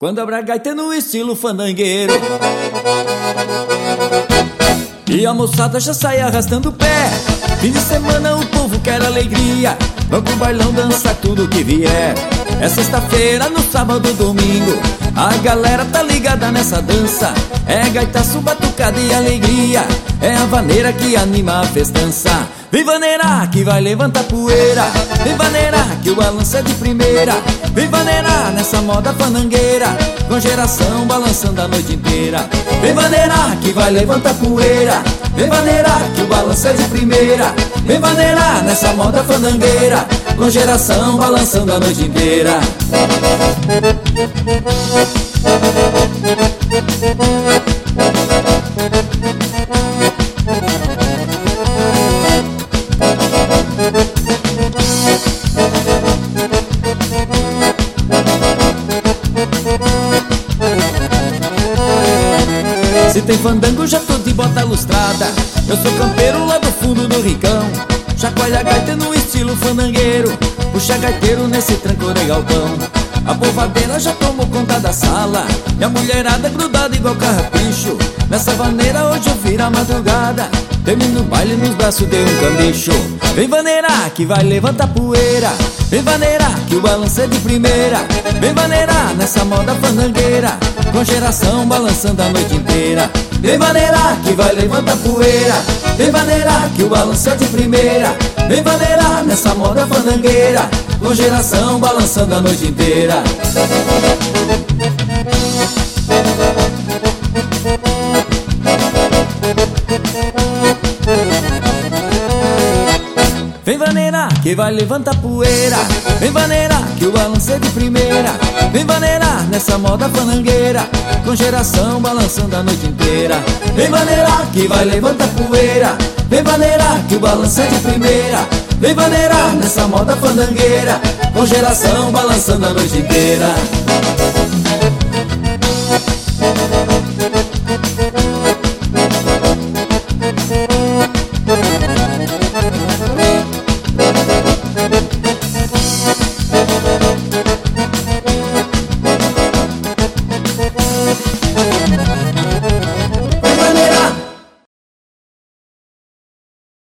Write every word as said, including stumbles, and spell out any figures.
Quando a bragaita é no estilo fandangueiro e a moçada já sai arrastando o pé. Fim de semana o povo quer alegria, vamos pro bailão dançar tudo que vier. É sexta-feira, no sábado, domingo, a galera tá ligada nessa dança. É gaitaço, batucada e alegria, é a vaneira que anima a festança. Vem vaneirar que vai levantar poeira, vem vaneirar que o balanço é de primeira. Vem vaneirar nessa moda fandangueira, com geração balançando a noite inteira. Vem vaneirar que vai levantar poeira, vem vaneirar que o balanço é de primeira. Vem vaneirar nessa moda fandangueira, com geração balançando a noite inteira. Se tem fandango já tô de bota lustrada, eu sou campeiro lá do fundo do rincão. Chacoalha a gaita no estilo fandangueiro, puxa gaiteiro nesse tranco de galpão. A povadeira já tomou conta da sala e a mulherada grudada igual carrapicho. Nessa vaneira hoje eu viro a madrugada, termino o baile nos braços de um cambicho. Vem vaneirar que vai levantar poeira, vem vaneirar que o balanço é de primeira. Vem vaneirar nessa moda fandangueira, com geração balançando a noite inteira. Vem vaneirar que vai levantar poeira, vem vaneirar que o balanço é de primeira. Vem vaneirar nessa moda fandangueira, com geração balançando a noite inteira. Vem vaneirar que vai levantar poeira, vem vaneirar que o balanço é de primeira. Vem vaneirar nessa moda fandangueira, com geração balançando a noite inteira. Vem vaneirar que vai levantar poeira, vem vaneirar que o balanço é de primeira. Vem vaneirar nessa moda fandangueira, com geração balançando a noite inteira.